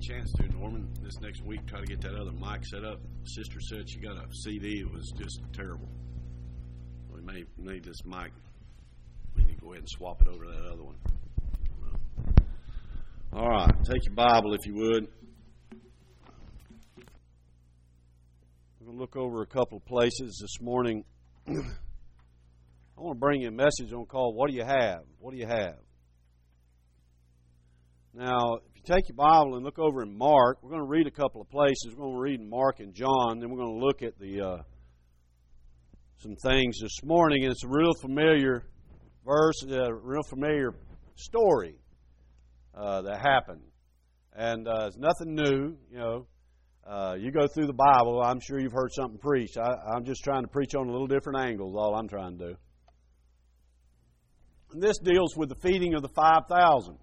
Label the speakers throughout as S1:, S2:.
S1: chance to, Norman, this next week, try to get that other mic set up. Sister said she got a CD. It was just terrible. We may need this mic. We need to go ahead and swap it over to that other one. All right. Take your Bible, if you would. We're going to look over a couple of places this morning. I want to bring you a message on called, What Do You Have? What do you have? Now, if you take your Bible and look over in Mark, we're going to read a couple of places. We're going to read in Mark and John, then we're going to look at the some things this morning. And it's a real familiar verse, a real familiar story that happened. And it's nothing new, you know. You go through the Bible, I'm sure you've heard something preached. I'm just trying to preach on a little different angles, all I'm trying to do. And this deals with the feeding of the 5,000.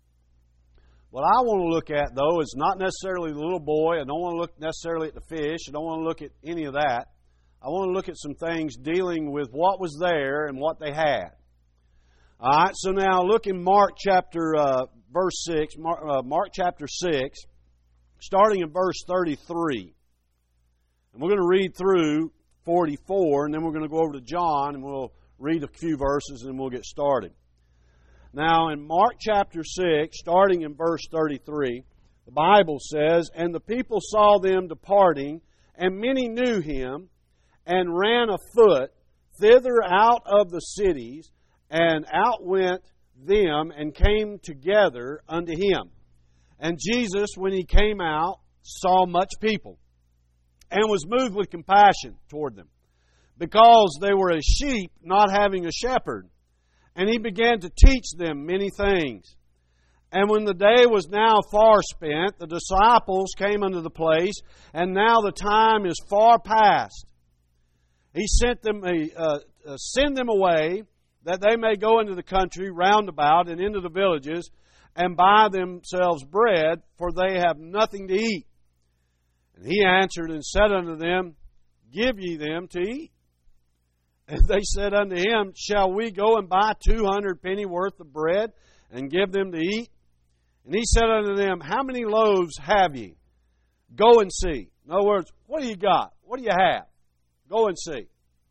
S1: What I want to look at, though, is not necessarily the little boy. I don't want to look necessarily at the fish. I don't want to look at any of that. I want to look at some things dealing with what was there and what they had. All right, so now look in Mark chapter verse 6, Mark chapter 6, starting in verse 33. And we're going to read through 44, and then we're going to go over to John, and we'll read a few verses, and we'll get started. Now, in Mark chapter 6, starting in verse 33, the Bible says, "And the people saw them departing, and many knew him, and ran afoot thither out of the cities, and outwent them, and came together unto him. And Jesus, when he came out, saw much people, and was moved with compassion toward them, because they were as sheep not having a shepherd. And he began to teach them many things. And when the day was now far spent, the disciples came unto the place, and now the time is far past. He sent them send them away, that they may go into the country round about and into the villages, and buy themselves bread, for they have nothing to eat. And he answered and said unto them, Give ye them to eat. And they said unto him, Shall we go and buy 200 pennyworth of bread, and give them to eat? And he said unto them, How many loaves have ye? Go and see. In other words, what do you got? What do you have? Go and see.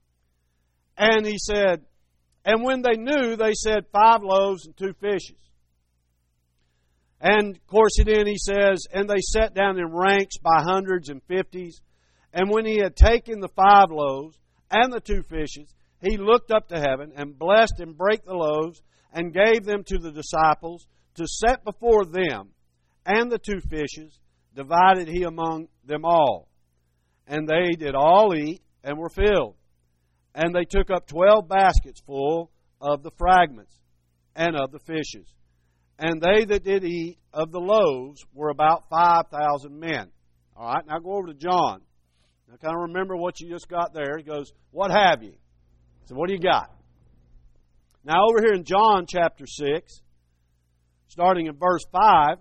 S1: And he said, and when they knew, they said, 5 loaves and 2 fishes. And, of course, then he says, And they sat down in ranks by hundreds and fifties. And when he had taken the 5 loaves and the 2 fishes, he looked up to heaven, and blessed and brake the loaves, and gave them to the disciples to set before them. And the 2 fishes divided he among them all. And they did all eat, and were filled. And they took up 12 baskets full of the fragments, and of the fishes. And they that did eat of the loaves were about 5,000 men. All right, now go over to John. Now kind of remember what you just got there. He goes, What have you? So what do you got? Now over here in John chapter 6, starting in verse 5,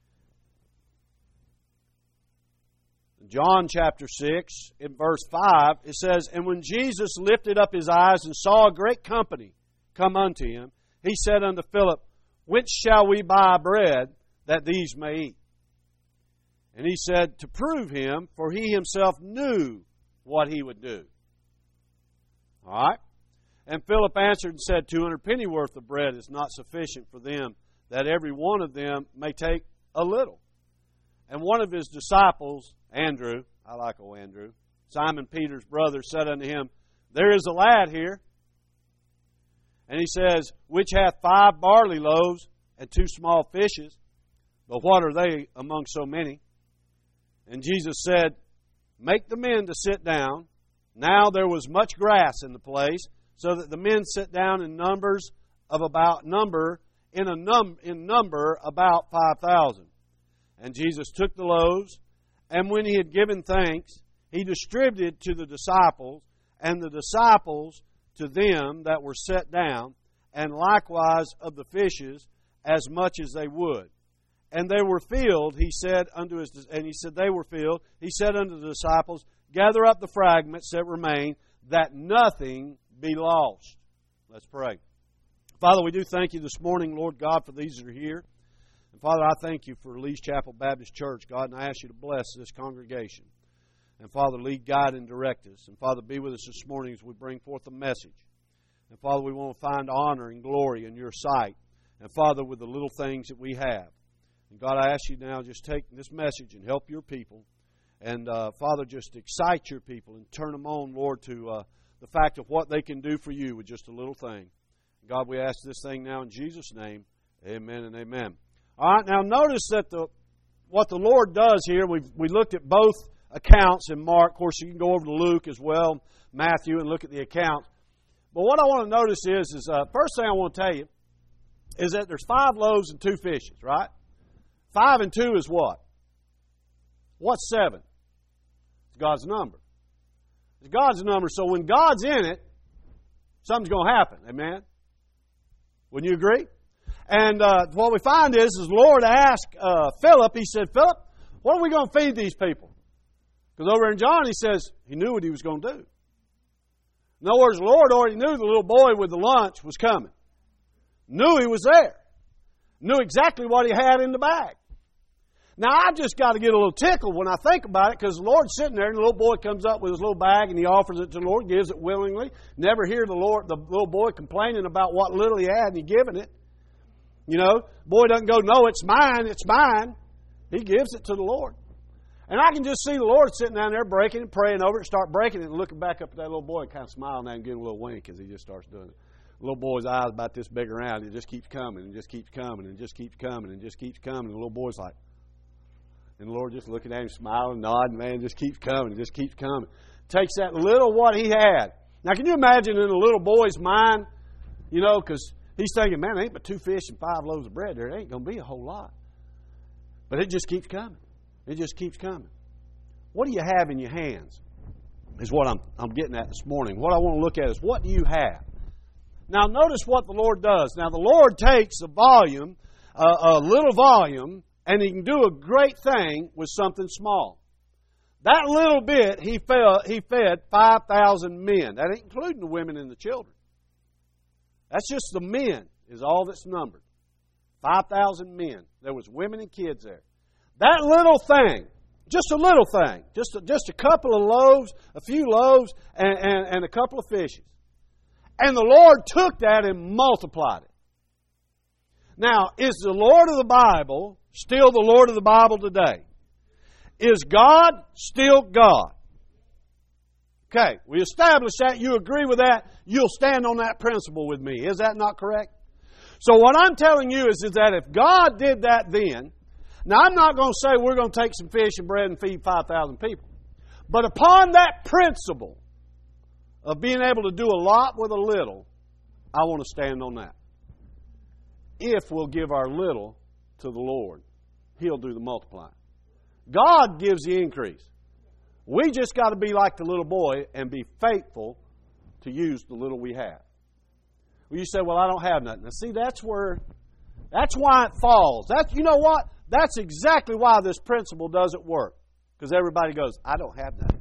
S1: John chapter 6, in verse 5, it says, And when Jesus lifted up his eyes and saw a great company come unto him, he said unto Philip, Whence shall we buy bread that these may eat? And he said, To prove him, for he himself knew what he would do. All right? And Philip answered and said, 200 pennyworth of bread is not sufficient for them, that every one of them may take a little. And one of his disciples, Andrew, I like old Andrew, Simon Peter's brother, said unto him, There is a lad here. And he says, Which hath 5 barley loaves and 2 small fishes, but what are they among so many? And Jesus said, Make the men to sit down. Now there was much grass in the place, so that the men sat down in number about 5,000. And Jesus took the loaves, and when he had given thanks, he distributed to the disciples, and the disciples to them that were set down, and likewise of the fishes, as much as they would. And they were filled, he said unto they were filled, he said unto the disciples, Gather up the fragments that remain, that nothing be lost. Let's pray. Father, we do thank you this morning, Lord God, for these that are here. And Father, I thank you for Lee's Chapel Baptist Church, God, and I ask you to bless this congregation. And Father, lead, guide, and direct us. And Father, be with us this morning as we bring forth a message. And Father, we want to find honor and glory in your sight. And Father, with the little things that we have. And God, I ask you now, just take this message and help your people. And Father, just excite your people and turn them on, Lord, to the fact of what they can do for you with just a little thing. God, we ask this thing now in Jesus' name. Amen and amen. All right, now notice that what the Lord does here, we looked at both accounts in Mark. Of course, you can go over to Luke as well, Matthew, and look at the account. But what I want to notice is first thing I want to tell you is that there's 5 loaves and 2 fishes, right? 5 and 2 is what? What's 7? It's God's number. It's God's number, so when God's in it, something's going to happen. Amen? Wouldn't you agree? And what we find is the Lord asked Philip, he said, Philip, what are we going to feed these people? Because over in John, he says he knew what he was going to do. In other words, the Lord already knew the little boy with the lunch was coming. Knew he was there. Knew exactly what he had in the bag. Now, I just got to get a little tickled when I think about it, because the Lord's sitting there and the little boy comes up with his little bag and he offers it to the Lord, gives it willingly. Never hear the little boy complaining about what little he had and he giving it. You know, boy doesn't go, no, it's mine, it's mine. He gives it to the Lord. And I can just see the Lord sitting down there breaking and praying over it, start breaking it and looking back up at that little boy and kind of smiling at him and getting a little wink as he just starts doing it. The little boy's eyes about this big around. It just keeps coming and just keeps coming and just keeps coming and just keeps coming. And the little boy's like, and the Lord just looking at him, smiling, nodding, man, just keeps coming, just keeps coming. Takes that little what he had. Now, can you imagine in a little boy's mind, you know, because he's thinking, man, there ain't but 2 fish and 5 loaves of bread there. It ain't going to be a whole lot. But it just keeps coming. It just keeps coming. What do you have in your hands is what I'm getting at this morning. What I want to look at is, what do you have? Now, notice what the Lord does. Now, the Lord takes a volume, a little volume, and He can do a great thing with something small. That little bit, He fed 5,000 men. That ain't including the women and the children. That's just the men is all that's numbered. 5,000 men. There was women and kids there. That little thing, just a little thing, just a couple of loaves, a few loaves, and a couple of fishes. And the Lord took that and multiplied it. Now, is the Lord of the Bible still the Lord of the Bible today? Is God still God? Okay, we established that. You agree with that. You'll stand on that principle with me. Is that not correct? So what I'm telling you is that if God did that then, now I'm not going to say we're going to take some fish and bread and feed 5,000 people. But upon that principle of being able to do a lot with a little, I want to stand on that. If we'll give our little to the Lord, He'll do the multiplying. God gives the increase. We just got to be like the little boy and be faithful to use the little we have. Well, you say, well, I don't have nothing. Now, see, that's why it falls. You know what? That's exactly why this principle doesn't work. Because everybody goes, I don't have nothing.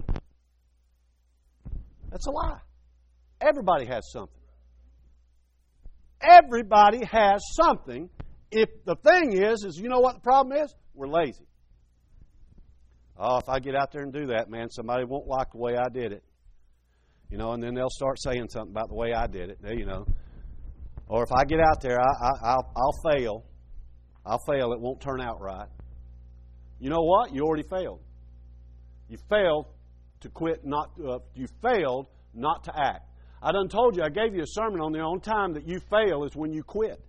S1: That's a lie. Everybody has something. Everybody has something. If the thing is you know what the problem is? We're lazy. Oh, if I get out there and do that, man, somebody won't like the way I did it. You know, and then they'll start saying something about the way I did it, you know. Or if I get out there, I'll fail. I'll fail. It won't turn out right. You know what? You already failed. You failed to quit. You failed not to act. I done told you. I gave you a sermon on the only time that you fail is when you quit.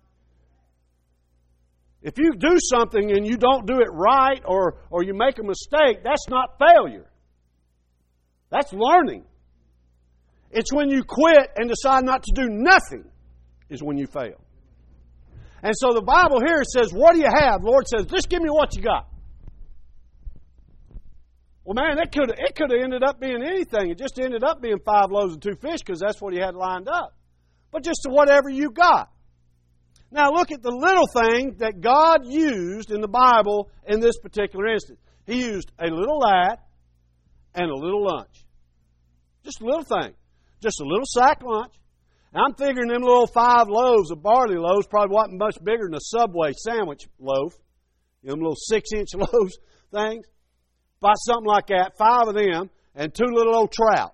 S1: If you do something and you don't do it right or you make a mistake, that's not failure. That's learning. It's when you quit and decide not to do nothing is when you fail. And so the Bible here says, what do you have? The Lord says, just give me what you got. Well, man, it could have ended up being anything. It just ended up being 5 loaves and 2 fish because that's what He had lined up. But just to whatever you got. Now look at the little thing that God used in the Bible in this particular instance. He used a little lad and a little lunch. Just a little thing. Just a little sack lunch Now, I'm figuring them little 5 loaves of barley loaves probably wasn't much bigger than a Subway sandwich loaf. Them little 6-inch loaves things. About something like that, 5 of them, and 2 little old trout.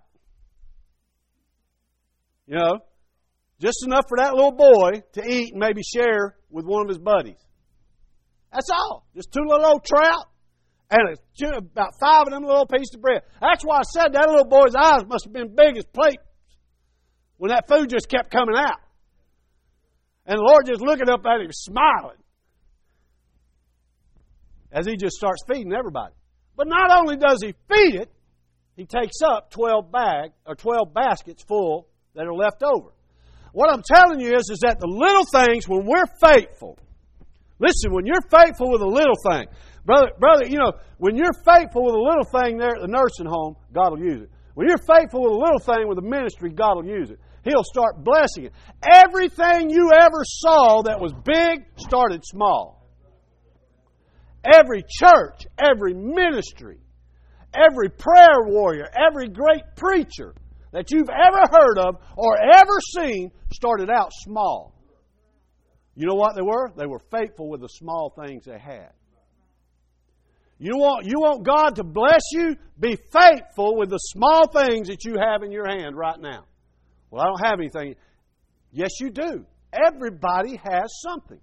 S1: You know, just enough for that little boy to eat and maybe share with one of his buddies. That's all. Just 2 little old trout and about 5 of them little pieces of bread. That's why I said that little boy's eyes must have been big as plates when that food just kept coming out. And the Lord just looking up at him, smiling, as he just starts feeding everybody. But not only does he feed it, he takes up 12 baskets full that are left over. What I'm telling you is that the little things, when we're faithful, listen, when you're faithful with a little thing, brother, you know, when you're faithful with a little thing there at the nursing home, God will use it. When you're faithful with a little thing with the ministry, God will use it. He'll start blessing it. Everything you ever saw that was big started small. Every church, every ministry, every prayer warrior, every great preacher that you've ever heard of or ever seen started out small. You know what they were? They were faithful with the small things they had. You want God to bless you? Be faithful with the small things that you have in your hand right now. Well, I don't have anything. Yes, you do. Everybody has something.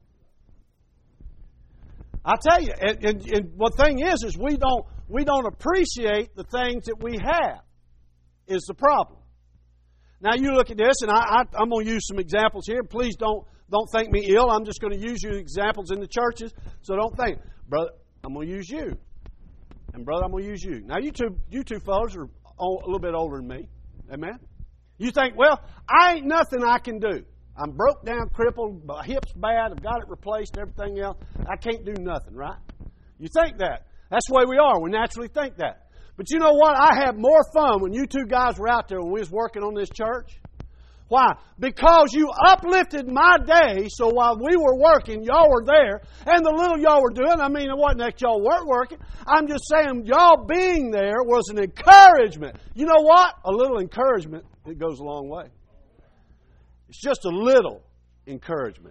S1: I tell you, and the thing is we don't appreciate the things that we have. Is the problem. Now you look at this, and I'm going to use some examples here. Please don't think me ill. I'm just going to use you examples in the churches, so don't think, brother, I'm going to use you, and brother, I'm going to use you. Now you two fellows are a little bit older than me, amen. You think, well, I ain't nothing I can do. I'm broke down, crippled, my hip's bad, I've got it replaced, everything else. I can't do nothing, right? You think that. That's the way we are. We naturally think that. But you know what? I had more fun when you two guys were out there when we was working on this church. Why? Because you uplifted my day, so while we were working, y'all were there, and the little y'all were doing, I mean, it wasn't that y'all weren't working. I'm just saying y'all being there was an encouragement. You know what? A little encouragement, it goes a long way. It's just a little encouragement.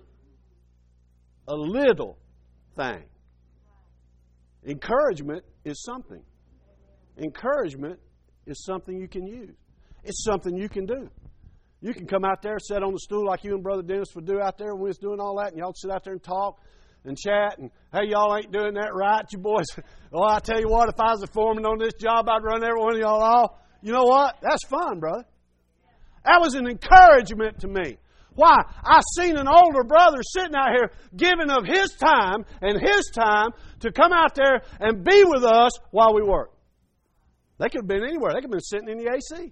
S1: A little thing. Encouragement is something. Encouragement is something you can use. It's something you can do. You can come out there, sit on the stool like you and Brother Dennis would do out there when we was doing all that, and y'all sit out there and talk and chat, and, hey, y'all ain't doing that right, you boys. Well, I tell you what, if I was a foreman on this job, I'd run every one of y'all off. You know what? That's fun, brother. That was an encouragement to me. Why? I seen an older brother sitting out here giving of his time and his time to come out there and be with us while we work. They could have been anywhere. They could have been sitting in the AC.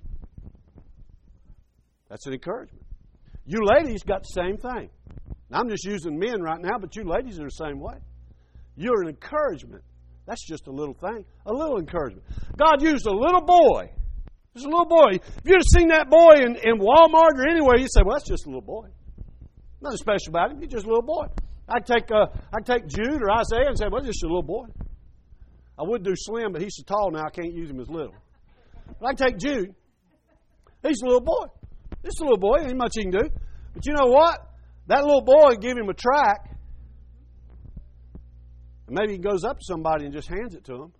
S1: That's an encouragement. You ladies got the same thing. Now, I'm just using men right now, but you ladies are the same way. You're an encouragement. That's just a little thing. A little encouragement. God used a little boy. Just a little boy. If you'd have seen that boy in Walmart or anywhere, you'd say, well, that's just a little boy. Nothing special about him. He's just a little boy. I'd take Jude or Isaiah and say, well, just a little boy. I would do Slim, but he's so tall now I can't use him as little. But I'd take Jude. He's a little boy. Just a little boy. Ain't much he can do. But you know what? That little boy give him a track. And maybe he goes up to somebody and just hands it to them.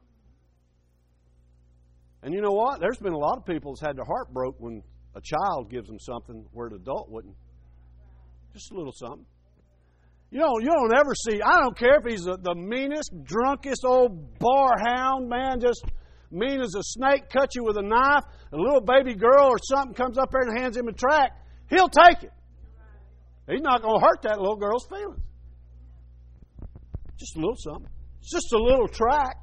S1: And you know what? There's been a lot of people that's had their heart broke when a child gives them something where an adult wouldn't. Just a little something. You don't ever see, I don't care if he's the meanest, drunkest old bar hound, man, just mean as a snake, cut you with a knife, a little baby girl or something comes up there and hands him a track, he'll take it. He's not going to hurt that little girl's feelings. Just a little something. It's just a little track.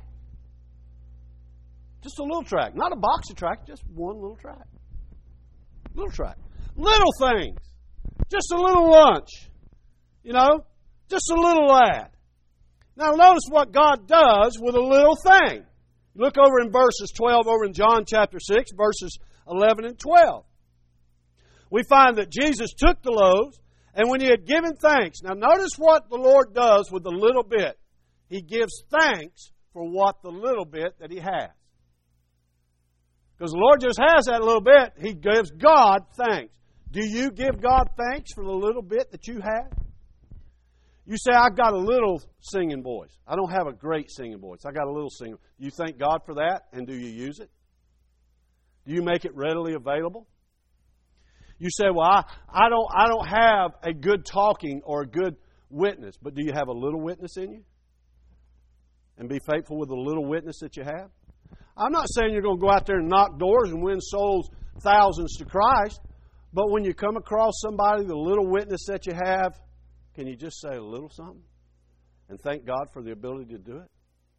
S1: Just a little track. Not a box of tracks, just one little track. Little track. Little things. Just a little lunch. You know? Just a little lad. Now notice what God does with a little thing. Look over in verses 12 over in John chapter 6, verses 11 and 12. We find that Jesus took the loaves, and when He had given thanks. Now notice what the Lord does with the little bit. He gives thanks for what the little bit that He has. Because the Lord just has that little bit. He gives God thanks. Do you give God thanks for the little bit that you have? You say, I've got a little singing voice. I don't have a great singing voice. I got a little singing. You thank God for that, and do you use it? Do you make it readily available? You say, well, I don't have a good talking or a good witness, but do you have a little witness in you? And be faithful with the little witness that you have? I'm not saying you're going to go out there and knock doors and win souls, thousands to Christ, but when you come across somebody, the little witness that you have, can you just say a little something and thank God for the ability to do it?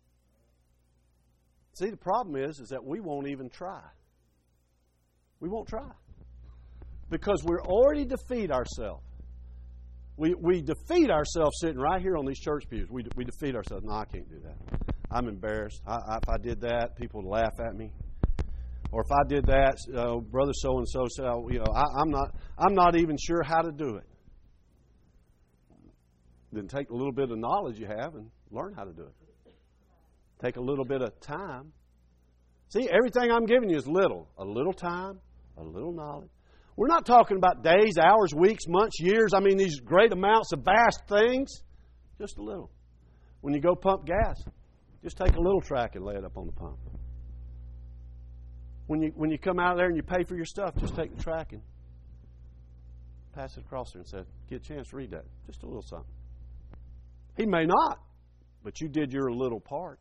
S1: See, the problem is that we won't even try. We won't try. Because we're already defeat ourselves. We defeat ourselves sitting right here on these church pews. We defeat ourselves. No, I can't do that. I'm embarrassed. If I did that, people would laugh at me. Or if I did that, brother so and so said, I'm not even sure how to do it. Then take a little bit of knowledge you have and learn how to do it. Take a little bit of time. See, everything I'm giving you is little. A little time, a little knowledge. We're not talking about days, hours, weeks, months, years. I mean, these great amounts of vast things. Just a little. When you go pump gas, just take a little track and lay it up on the pump. When you come out there and you pay for your stuff, just take the track and pass it across there and say, get a chance to read that. Just a little something. He may not, but you did your little part.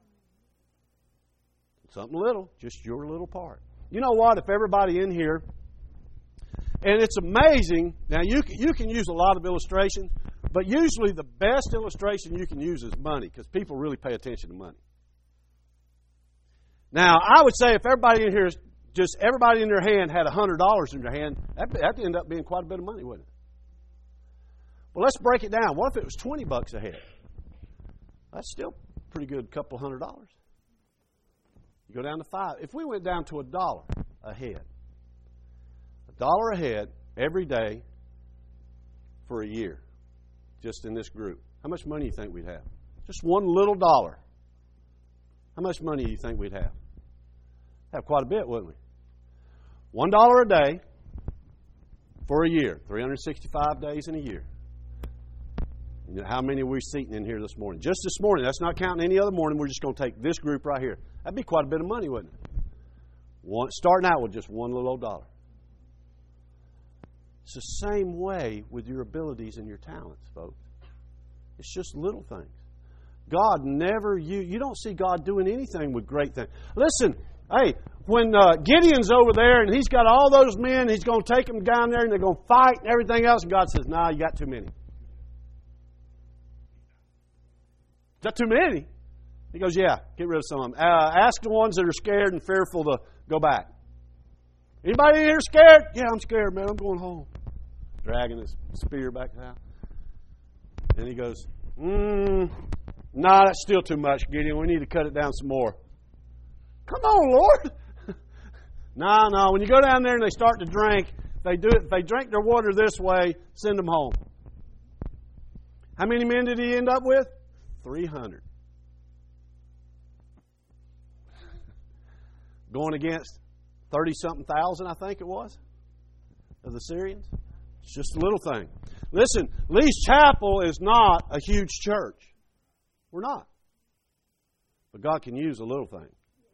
S1: Something little, just your little part. You know what? If everybody in here, and it's amazing, now you can use a lot of illustrations, but usually the best illustration you can use is money, because people really pay attention to money. Now, I would say if everybody in here, just everybody in their hand had $100 in their hand, that'd end up being quite a bit of money, wouldn't it? Well, let's break it down. What if it was $20 a head? That's still a pretty good couple $100. You go down to $5. If we went down to $1 a head, $1 a head every day for a year, just in this group, how much money do you think we'd have? Just one little dollar. How much money do you think we'd have? Have quite a bit, wouldn't we? $1 a day for a year, 365 days in a year. You know, how many are we seating in here this morning? Just this morning. That's not counting any other morning. We're just going to take this group right here. That'd be quite a bit of money, wouldn't it? Starting out with just one little old dollar. It's the same way with your abilities and your talents, folks. It's just little things. God never, you don't see God doing anything with great things. Listen, hey, when Gideon's over there and he's got all those men, he's going to take them down there and they're going to fight and everything else, and God says, nah, you got too many. Is that too many? He goes, yeah, get rid of some of them. Ask the ones that are scared and fearful to go back. Anybody in here scared? Yeah, I'm scared, man. I'm going home. Dragging his spear back down. And he goes, nah, that's still too much, Gideon. We need to cut it down some more. Come on, Lord. No. When you go down there and they start to drink, if they drink their water this way, send them home. How many men did he end up with? 300. Going against 30-something thousand, I think it was, of the Syrians. It's just a little thing. Listen, Lee's Chapel is not a huge church. We're not. But God can use a little thing.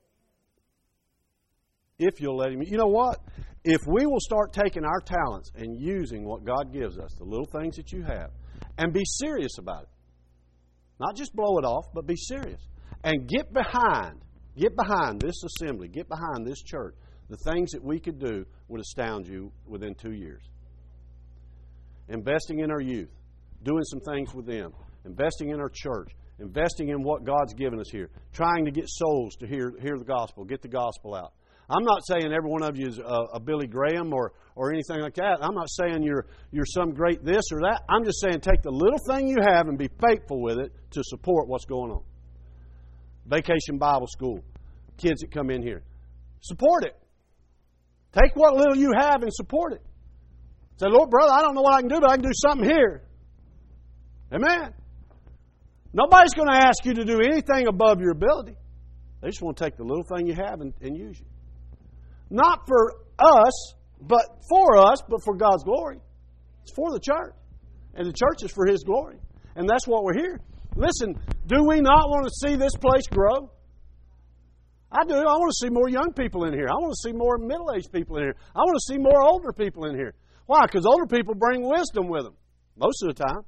S1: If you'll let Him. You know what? If we will start taking our talents and using what God gives us, the little things that you have, and be serious about it. Not just blow it off, but be serious. And get behind this assembly, get behind this church. The things that we could do would astound you within 2 years. Investing in our youth, doing some things with them, investing in our church, investing in what God's given us here, trying to get souls to hear the gospel, get the gospel out. I'm not saying every one of you is a Billy Graham or anything like that. I'm not saying you're some great this or that. I'm just saying take the little thing you have and be faithful with it to support what's going on. Vacation Bible School, kids that come in here. Support it. Take what little you have and support it. Say, Lord, brother, I don't know what I can do, but I can do something here. Amen. Nobody's going to ask you to do anything above your ability. They just want to take the little thing you have and use it. Not for us but for us, but for God's glory. It's for the church. And the church is for His glory. And that's what we're here. Listen, do we not want to see this place grow? I do. I want to see more young people in here. I want to see more middle-aged people in here. I want to see more older people in here. Why? Because older people bring wisdom with them most of the time.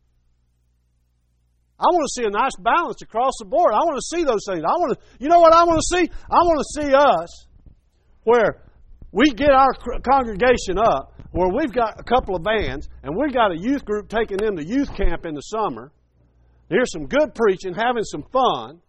S1: I want to see a nice balance across the board. I want to see those things. You know what I want to see? I want to see us where we get our congregation up, where we've got a couple of vans, and we've got a youth group taking them to youth camp in the summer. Here's some good preaching, having some fun.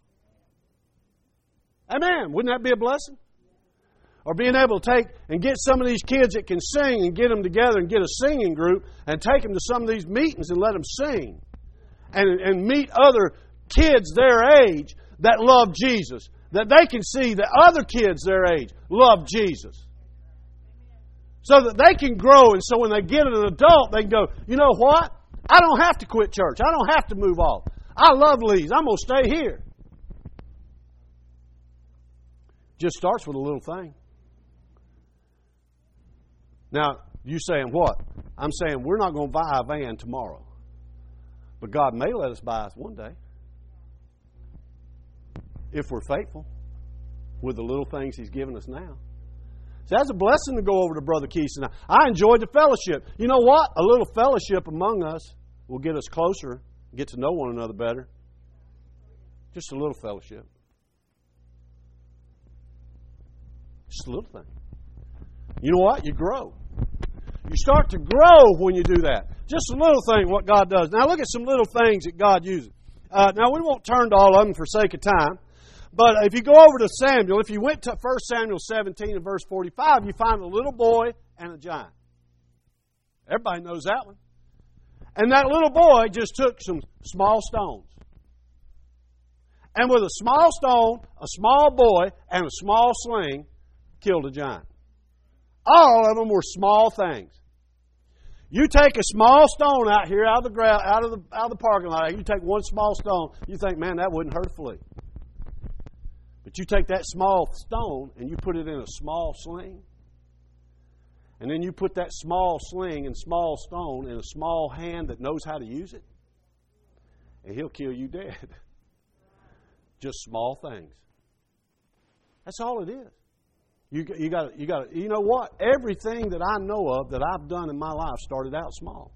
S1: Amen. Wouldn't that be a blessing? Or being able to take and get some of these kids that can sing and get them together and get a singing group and take them to some of these meetings and let them sing. And meet other kids their age that love Jesus. That they can see that other kids their age love Jesus. So that they can grow, and so when they get an adult, they can go, you know what? I don't have to quit church. I don't have to move off. I love Lee's. I'm going to stay here. Just starts with a little thing. Now, you saying what? I'm saying we're not going to buy a van tomorrow. But God may let us buy us one day. If we're faithful with the little things He's given us now. So that's a blessing to go over to Brother Keith and I enjoyed the fellowship. You know what? A little fellowship among us will get us closer, get to know one another better. Just a little fellowship. Just a little thing. You know what? You grow. You start to grow when you do that. Just a little thing, what God does. Now look at some little things that God uses. Now we won't turn to all of them for sake of time. But if you go over to Samuel, if you went to 1 Samuel 17 and verse 45, you find a little boy and a giant. Everybody knows that one. And that little boy just took some small stones. And with a small stone, a small boy, and a small sling, killed a giant. All of them were small things. You take a small stone out here out of the ground, out of the parking lot. You take one small stone. You think, man, that wouldn't hurt a flea. But you take that small stone and you put it in a small sling. And then you put that small sling and small stone in a small hand that knows how to use it. And he'll kill you dead. Just small things. That's all it is. You know what? Everything that I know of that I've done in my life started out small.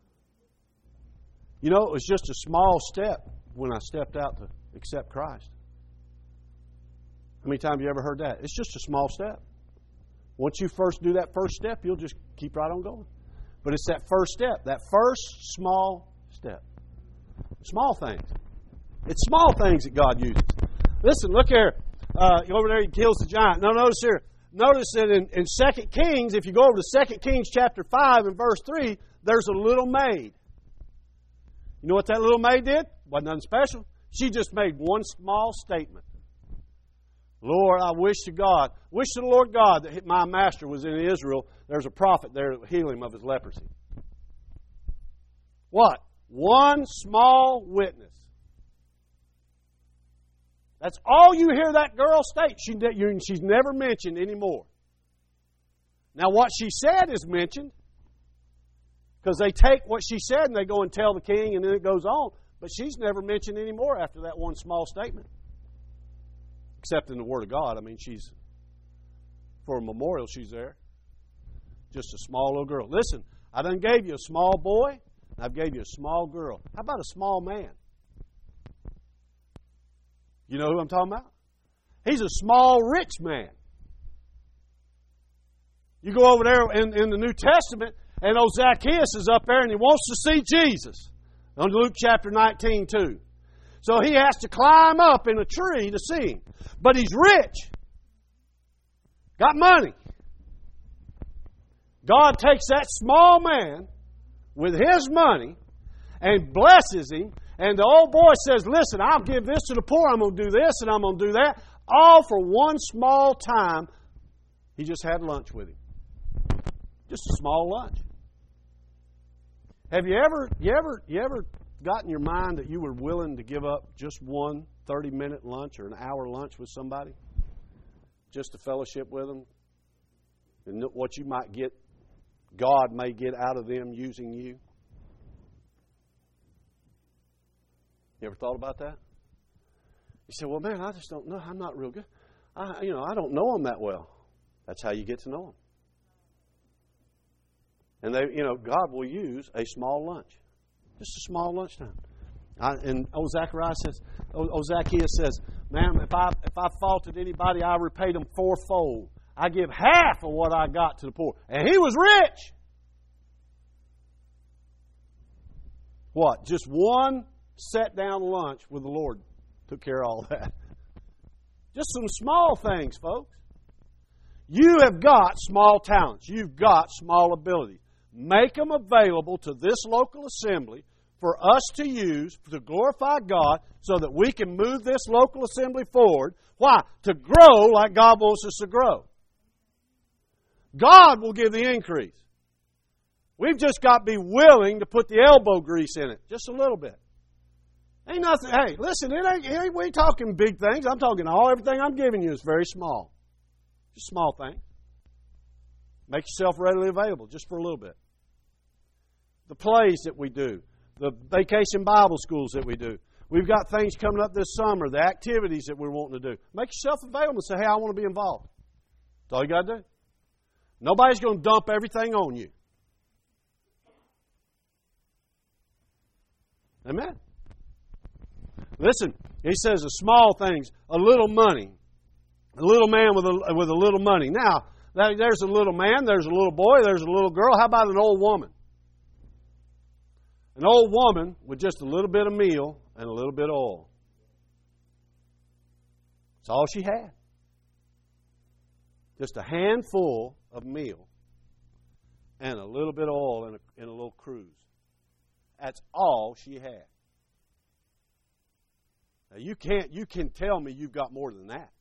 S1: You know, it was just a small step when I stepped out to accept Christ. How many times have you ever heard that? It's just a small step. Once you first do that first step, you'll just keep right on going. But it's that first step, that first small step. Small things. It's small things that God uses. Listen, look here. Over there, he kills the giant. Now, notice here. Notice that in 2 Kings, if you go over to 2 Kings chapter 5 and verse 3, there's a little maid. You know what that little maid did? Wasn't nothing special. She just made one small statement. Lord, I wish to the Lord God that my master was in Israel. There's a prophet there that would heal him of his leprosy. What? One small witness. That's all you hear that girl state. She's never mentioned anymore. Now, what she said is mentioned because they take what she said and they go and tell the king and then it goes on. But she's never mentioned anymore after that one small statement. Except in the Word of God. I mean, for a memorial, she's there. Just a small little girl. Listen, I done gave you a small boy and I've gave you a small girl. How about a small man? You know who I'm talking about? He's a small, rich man. You go over there in the New Testament, and old Zacchaeus is up there, and he wants to see Jesus. On Luke chapter 19, too. So he has to climb up in a tree to see him. But he's rich. Got money. God takes that small man with his money and blesses him. And the old boy says, listen, I'll give this to the poor. I'm going to do this and I'm going to do that. All for one small time. He just had lunch with him. Just a small lunch. Have you ever got in your mind that you were willing to give up just one 30-minute lunch or an hour lunch with somebody? Just to fellowship with them? and what you might get, God may get out of them using you? You ever thought about that? You say, well, man, I just don't know. I'm not real good. I don't know them that well. That's how you get to know them. And God will use a small lunch, just a small lunchtime. Zacchaeus says, "Ma'am, if I faulted anybody, I repay them fourfold. I give half of what I got to the poor." And he was rich. What? Just one sat down lunch with the Lord took care of all that. Just some small things, folks. You have got small talents. You've got small abilities. Make them available to this local assembly for us to use to glorify God so that we can move this local assembly forward. Why? To grow like God wants us to grow. God will give the increase. We've just got to be willing to put the elbow grease in it, just a little bit. Ain't nothing. Hey, listen, we ain't talking big things. I'm talking everything I'm giving you is very small. Just small things. Make yourself readily available just for a little bit. The plays that we do, the vacation Bible schools that we do. We've got things coming up this summer, the activities that we're wanting to do. Make yourself available and say, hey, I want to be involved. That's all you got to do. Nobody's going to dump everything on you. Amen. Listen, he says the small things, a little money. A little man with a little money. Now, there's a little man, there's a little boy, there's a little girl. How about an old woman? An old woman with just a little bit of meal and a little bit of oil. That's all she had. Just a handful of meal and a little bit of oil in a little cruse. That's all she had. Now you can tell me you've got more than that.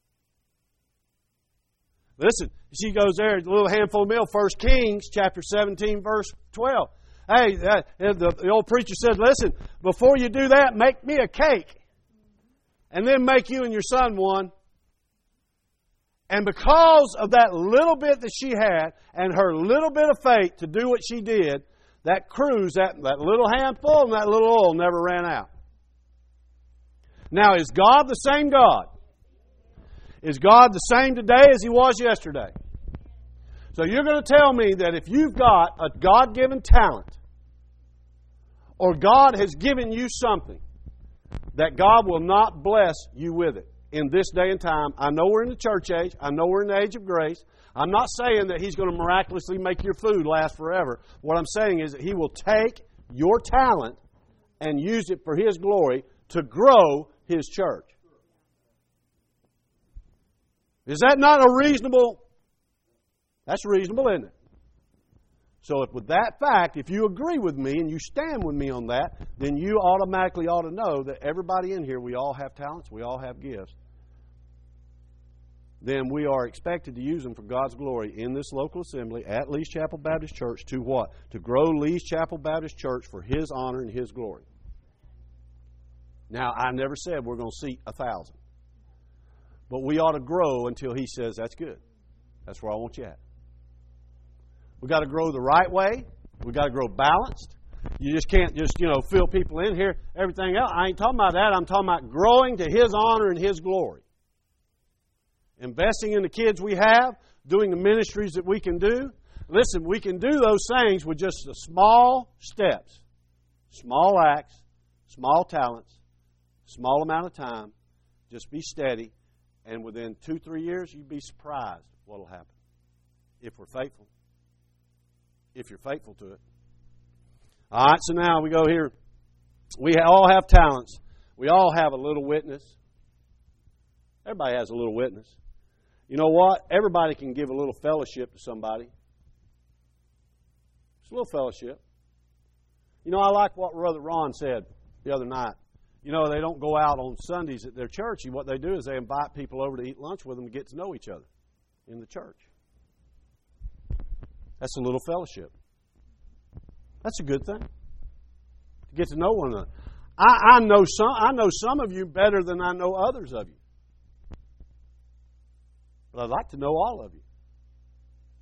S1: Listen, she goes there, a little handful of meal, 1 Kings chapter 17, verse 12. Hey, the old preacher said, listen, before you do that, make me a cake. And then make you and your son one. And because of that little bit that she had and her little bit of faith to do what she did, that cruse, that little handful and that little oil never ran out. Now, is God the same God? Is God the same today as He was yesterday? So you're going to tell me that if you've got a God-given talent, or God has given you something, that God will not bless you with it in this day and time. I know we're in the church age. I know we're in the age of grace. I'm not saying that He's going to miraculously make your food last forever. What I'm saying is that He will take your talent and use it for His glory to grow His church. Is that not a reasonable? That's reasonable, isn't it? So with that fact, if you agree with me and you stand with me on that, then you automatically ought to know that everybody in here, we all have talents, we all have gifts. Then we are expected to use them for God's glory in this local assembly at Lee's Chapel Baptist Church to what? To grow Lee's Chapel Baptist Church for His honor and His glory. Now, I never said we're going to seat 1,000. But we ought to grow until He says, that's good. That's where I want you at. We've got to grow the right way. We've got to grow balanced. You just can't fill people in here. Everything else, I ain't talking about that. I'm talking about growing to His honor and His glory. Investing in the kids we have, doing the ministries that we can do. Listen, we can do those things with just the small steps, small acts, small talents, small amount of time. Just be steady. And within 2-3 years, you'd be surprised what will happen if we're faithful. If you're faithful to it. All right, so now we go here. We all have talents. We all have a little witness. Everybody has a little witness. You know what? Everybody can give a little fellowship to somebody. It's a little fellowship. You know, I like what Brother Ron said the other night. You know, they don't go out on Sundays at their church. What they do is they invite people over to eat lunch with them and get to know each other in the church. That's a little fellowship. That's a good thing. To get to know one another. I know some of you better than I know others of you. But I'd like to know all of you.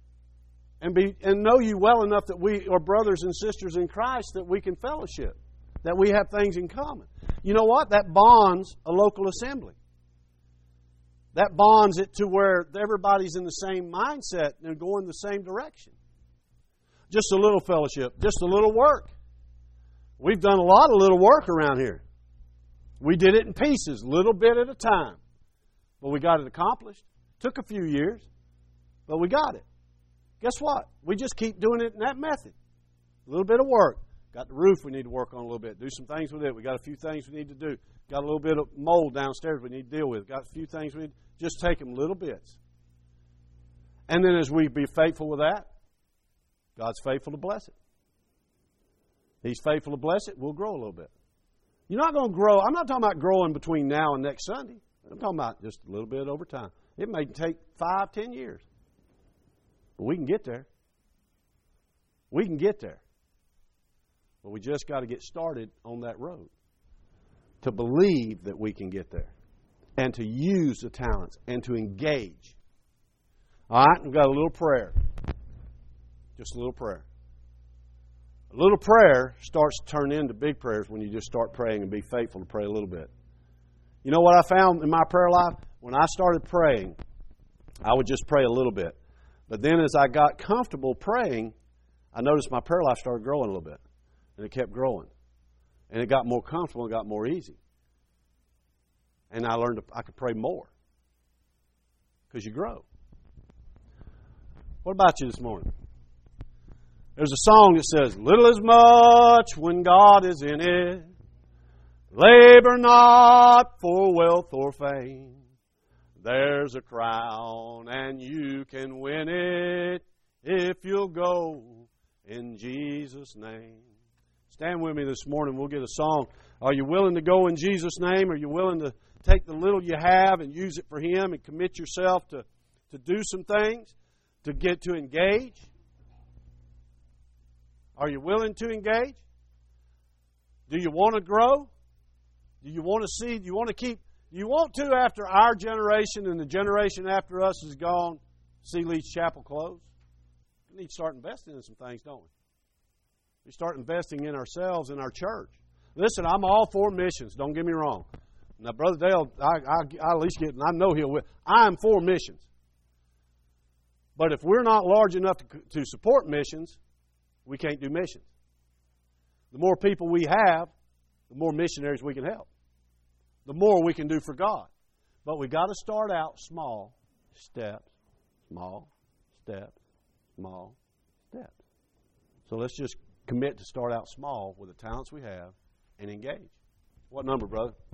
S1: and know you well enough that we are brothers and sisters in Christ, that we can fellowship, that we have things in common. You know what? That bonds a local assembly. That bonds it to where everybody's in the same mindset and going the same direction. Just a little fellowship, just a little work. We've done a lot of little work around here. We did it in pieces, little bit at a time. But we got it accomplished. Took a few years, but we got it. Guess what? We just keep doing it in that method. A little bit of work. Got the roof we need to work on a little bit. Do some things with it. We got a few things we need to do. Got a little bit of mold downstairs we need to deal with. Got a few things we need. Just take them little bits. And then as we be faithful with that, God's faithful to bless it. He's faithful to bless it. We'll grow a little bit. You're not going to grow. I'm not talking about growing between now and next Sunday. I'm talking about just a little bit over time. It may take 5, 10 years. But we can get there. We can get there. But we just got to get started on that road. To believe that we can get there. And to use the talents. And to engage. All right, we've got a little prayer. Just a little prayer. A little prayer starts to turn into big prayers when you just start praying and be faithful to pray a little bit. You know what I found in my prayer life? When I started praying, I would just pray a little bit. But then as I got comfortable praying, I noticed my prayer life started growing a little bit. And it kept growing. And it got more comfortable and got more easy. And I learned I could pray more. Because you grow. What about you this morning? There's a song that says, little is much when God is in it. Labor not for wealth or fame. There's a crown and you can win it if you'll go in Jesus' name. Stand with me this morning. We'll get a song. Are you willing to go in Jesus' name? Are you willing to take the little you have and use it for Him and commit yourself to do some things, to get to engage? Are you willing to engage? Do you want to grow? Do you want to see? Do you want to keep? Do you want to, after our generation and the generation after us is gone, see Leeds Chapel close? We need to start investing in some things, don't we? We start investing in ourselves, in our church. Listen, I'm all for missions. Don't get me wrong. Now, Brother Dale, I at least get, and I know he'll. I am for missions. But if we're not large enough to support missions, we can't do missions. The more people we have, the more missionaries we can help. The more we can do for God. But we've got to start out small steps, small steps, small steps. So let's just commit to start out small with the talents we have and engage. What number, brother?